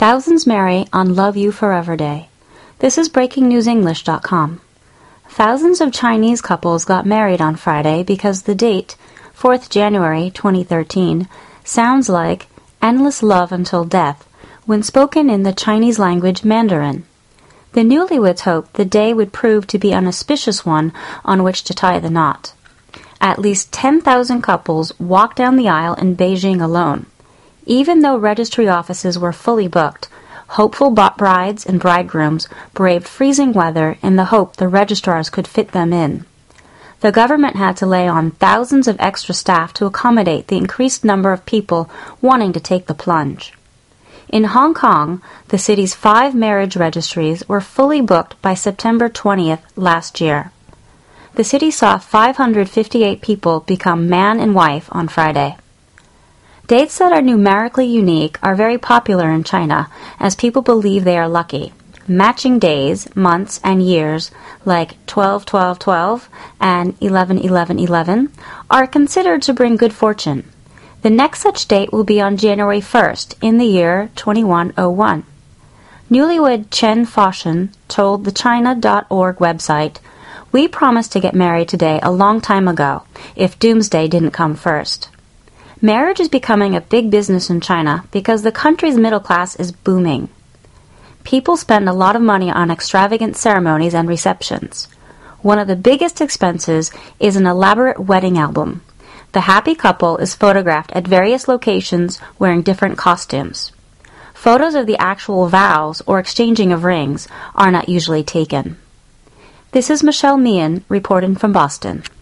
Thousands marry on Love You Forever Day. This is BreakingNewsEnglish.com. Thousands of Chinese couples got married on Friday because the date, 4th January 2013, sounds like endless love until death when spoken in the Chinese language Mandarin. The newlyweds hoped the day would prove to be an auspicious one on which to tie the knot. At least 10,000 couples walked down the aisle in Beijing alone. Even though registry offices were fully booked, hopeful brides and bridegrooms braved freezing weather in the hope the registrars could fit them in. The government had to lay on thousands of extra staff to accommodate the increased number of people wanting to take the plunge. In Hong Kong, the city's 5 marriage registries were fully booked by September 20th last year. The city saw 558 people become man and wife on Friday. Dates that are numerically unique are very popular in China, as people believe they are lucky. Matching days, months, and years, like 12-12-12 and 11-11-11, are considered to bring good fortune. The next such date will be on January 1st in the year 2101. Newlywed Chen Foshan told the China.org website, "We promised to get married today a long time ago, if doomsday didn't come first." Marriage is becoming a big business in China because the country's middle class is booming. People spend a lot of money on extravagant ceremonies and receptions. One of the biggest expenses is an elaborate wedding album. The happy couple is photographed at various locations wearing different costumes. Photos of the actual vows or exchanging of rings are not usually taken. This is Michelle Meehan reporting from Boston.